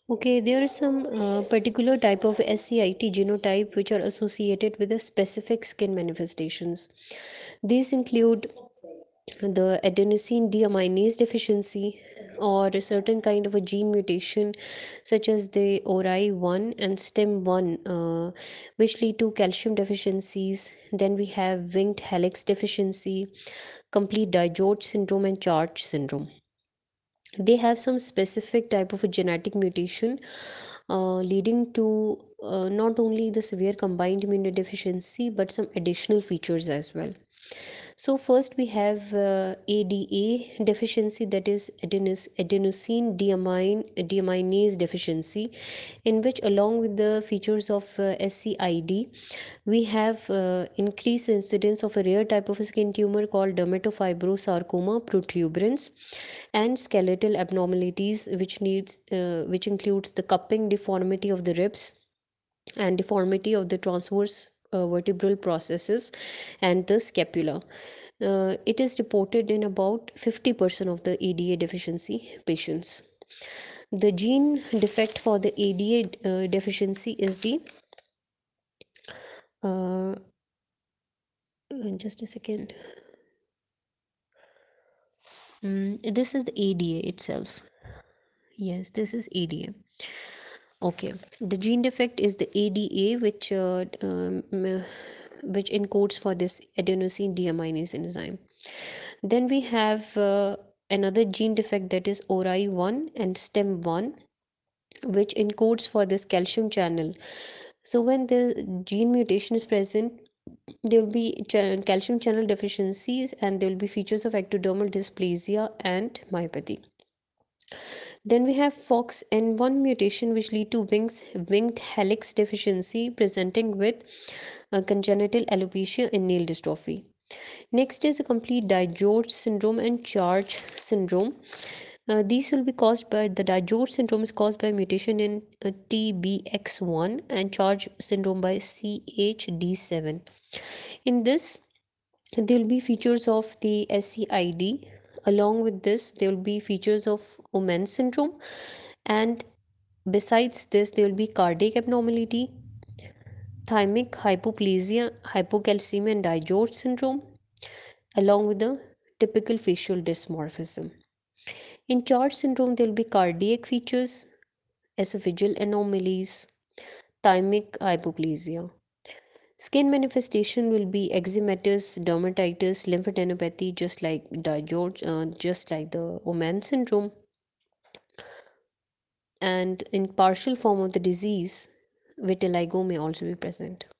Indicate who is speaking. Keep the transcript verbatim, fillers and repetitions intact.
Speaker 1: Okay, there are some uh, particular type of S C I T genotype which are associated with the specific skin manifestations. These include the adenosine deaminase deficiency, or a certain kind of a gene mutation such as the O R I one and stem one, uh, which lead to calcium deficiencies. Then we have winged helix deficiency, complete Dijot syndrome, and Charge syndrome. They have some specific type of a genetic mutation, uh, leading to uh, not only the severe combined immunodeficiency but some additional features as well. So first we have uh, A D A deficiency, that is adenos- adenosine deamine, deaminase deficiency, in which along with the features of uh, S C I D, we have uh, increased incidence of a rare type of skin tumor called dermatofibrosarcoma protuberans, and skeletal abnormalities which needs uh, which includes the cupping deformity of the ribs and deformity of the transverse uh, vertebral processes and the scapula. Uh, it is reported in about fifty percent of the A D A deficiency patients. The gene defect for the A D A uh, deficiency is the uh, uh, just a second. Mm, this is the A D A itself. Yes, this is A D A. Okay, the gene defect is the A D A, which uh, um, uh, which encodes for this adenosine deaminase enzyme. Then we have uh, another gene defect, that is O R I one and stem one, which encodes for this calcium channel. So when the gene mutation is present, there will be ch- calcium channel deficiencies, and there will be features of ectodermal dysplasia and myopathy. Then we have F O X N one mutation, which lead to wings, winged helix deficiency, presenting with uh, congenital alopecia and nail dystrophy. Next is a complete Dijot syndrome and Charge syndrome. Uh, these will be caused by the Dijot syndrome is caused by mutation in uh, T B X one, and Charge syndrome by C H D seven. In this, there will be features of the S C I D. Along with this, there will be features of Omenn syndrome, and besides this, there will be cardiac abnormality, thymic hypoplasia, hypocalcemia, and Dijot syndrome, along with the typical facial dysmorphism. In Charge syndrome, there will be cardiac features, esophageal anomalies, thymic hypoplasia. Skin manifestation will be eczematous, dermatitis, lymphadenopathy, just like Dijot, uh, just like the Omenn syndrome. And in partial form of the disease, vitiligo may also be present.